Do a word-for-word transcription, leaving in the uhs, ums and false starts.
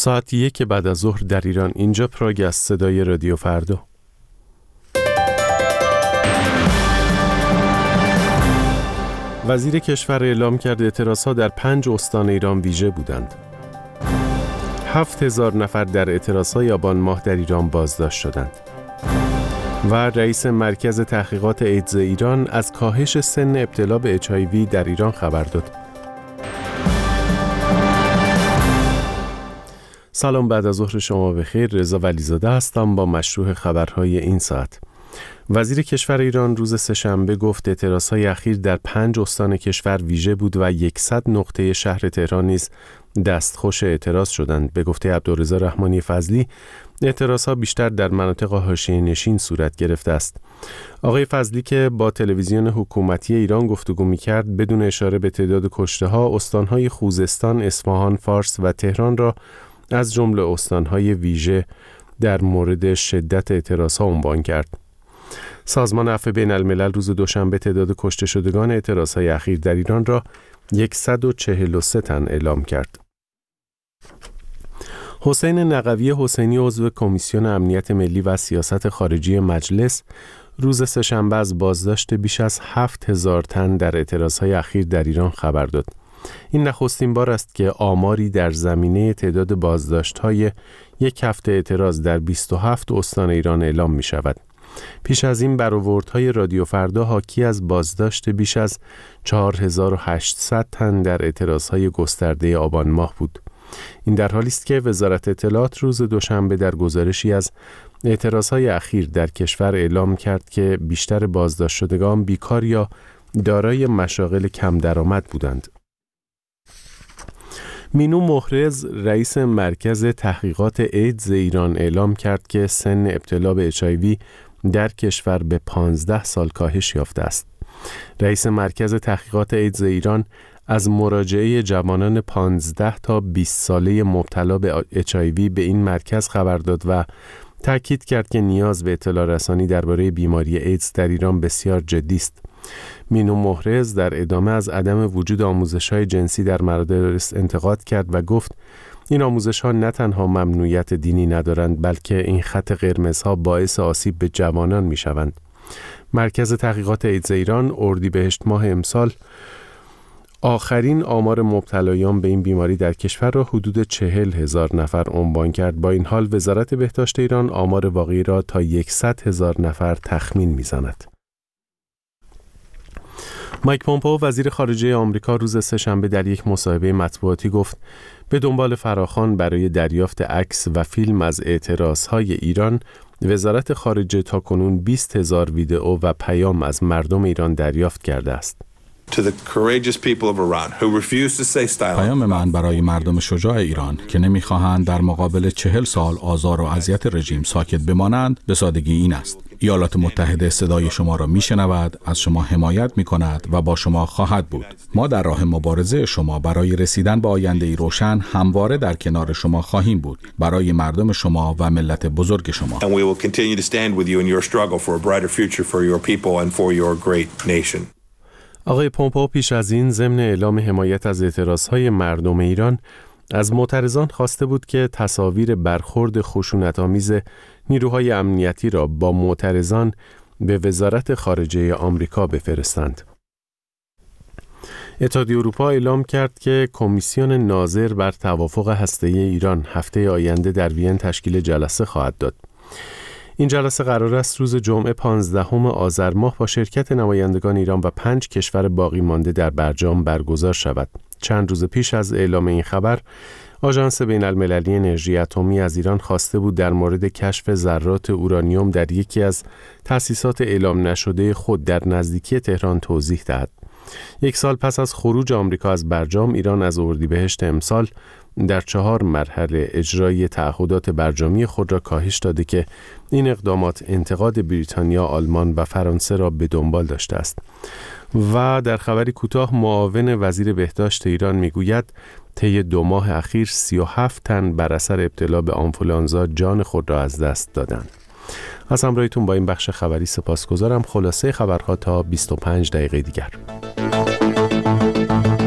ساعت یک بعد از ظهر در ایران. اینجا پراگ از صدای رادیو فردا. وزیر کشور اعلام کرد اعتراضها در پنج استان ایران ویژه بودند. هفت هزار نفر در اعتراضهای آبان ماه در ایران بازداشت شدند. و رئیس مرکز تحقیقات ایدز ایران از کاهش سن ابتلا به اچ آی وی در ایران خبر داد. سلام، بعد از ظهر شما بخیر. رضا ولیزاده هستم با مشروع خبرهای این ساعت. وزیر کشور ایران روز سه‌شنبه گفت اعتراضهای اخیر در پنج استان کشور ویژه بود و صد نقطه شهر تهران نیز دستخوش اعتراض شدند. به گفته عبدالرضا رحمانی فضلی، اعتراضها بیشتر در مناطق حاشیه‌نشین صورت گرفته است. آقای فضلی که با تلویزیون حکومتی ایران گفتگو می‌کرد، بدون اشاره به تعداد کشته‌ها، استان‌های خوزستان، اصفهان، فارس و تهران را از جمله استان‌های ویژه در مورد شدت اعتراضها عنوان کرد. سازمان عفو بین الملل روز دوشنبه تعداد کشته شدگان اعتراضهای اخیر در ایران را صد و چهل و سه تن اعلام کرد. حسین نقوی حسینی عضو کمیسیون امنیت ملی و سیاست خارجی مجلس روز سه‌شنبه از بازداشت بیش از هفت هزار تن در اعتراضهای اخیر در ایران خبر داد. این نخستین بار است که آماری در زمینه تعداد بازداشت‌های یک هفته اعتراض در بیست و هفت استان ایران اعلام می شود. پیش از این برآوردهای رادیو فردا حاکی از بازداشت بیش از چهار هزار و هشتصد تن در اعتراضهای گسترده آبان ماه بود. این در حالی است که وزارت اطلاعات روز دوشنبه در گزارشی از اعتراضهای اخیر در کشور اعلام کرد که بیشتر بازداشت شدگان بیکار یا دارای مشاغل کم درآمد بودند. مینو محرز رئیس مرکز تحقیقات ایدز ایران اعلام کرد که سن ابتلا به اچ آی وی در کشور به پانزده سال کاهش یافته است. رئیس مرکز تحقیقات ایدز ایران از مراجعه جوانان پانزده تا بیست ساله مبتلا به اچ آی وی به این مرکز خبر داد و تاکید کرد که نیاز به اطلاع رسانی درباره بیماری ایدز در ایران بسیار جدی است. مینو محرز در ادامه از عدم وجود آموزش‌های جنسی در مدارس انتقاد کرد و گفت این آموزش‌ها نه تنها ممنوعیت دینی ندارند، بلکه این خط قرمزها باعث آسیب به جوانان می‌شوند. مرکز تحقیقات ایدز ایران اردیبهشت ماه امسال آخرین آمار مبتلایان به این بیماری در کشور را حدود چهل هزار نفر عنوان کرد. با این حال وزارت بهداشت ایران آمار واقعی را تا صد هزار نفر تخمین می‌زند. مایک پومپئو وزیر خارجه آمریکا روز سه‌شنبه در یک مصاحبه مطبوعاتی گفت به دنبال فراخوان برای دریافت عکس و فیلم از اعتراضهای ایران، وزارت خارجه تاکنون بیست هزار ویدئو و پیام از مردم ایران دریافت کرده است. پیام من برای مردم شجاع ایران که نمی‌خواهند در مقابل چهل سال آزار و اذیت رژیم ساکت بمانند به سادگی این است: ایالات متحده صدای شما را میشنود، از شما حمایت میکند و با شما خواهد بود. ما در راه مبارزه شما برای رسیدن به آینده‌ای روشن همواره در کنار شما خواهیم بود، برای مردم شما و ملت بزرگ شما. آقای پومپئو پیش از این ضمن اعلام حمایت از اعتراضهای مردم ایران از معترضان خواسته بود که تصاویر برخورد خشونت‌آمیز نیروهای امنیتی را با معترضان به وزارت خارجه آمریکا بفرستند. اتحادیه اروپا اعلام کرد که کمیسیون ناظر بر توافق هسته‌ای ایران هفته آینده در وین تشکیل جلسه خواهد داد. این جلسه قرار است روز جمعه پانزدهم آذر ماه با شرکت نمایندگان ایران و پنج کشور باقی مانده در برجام برگزار شود. چند روز پیش از اعلام این خبر، آژانس بین المللی انرژی اتمی از ایران خواسته بود در مورد کشف ذرات اورانیوم در یکی از تأسیسات اعلام نشده خود در نزدیکی تهران توضیح دهد. یک سال پس از خروج آمریکا از برجام، ایران از اردیبهشت امسال در چهار مرحله اجرای تعهدات برجامی خود را کاهش داده که این اقدامات انتقاد بریتانیا، آلمان و فرانسه را به دنبال داشته است. و در خبری کوتاه، معاون وزیر بهداشت ایران میگوید طی دو ماه اخیر سی و هفت تن بر اثر ابتلا به آنفولانزا جان خود را از دست دادند. از همراهیتون با این بخش خبری سپاسگزارم. خلاصه خبرها تا بیست و پنج دقیقه دیگر.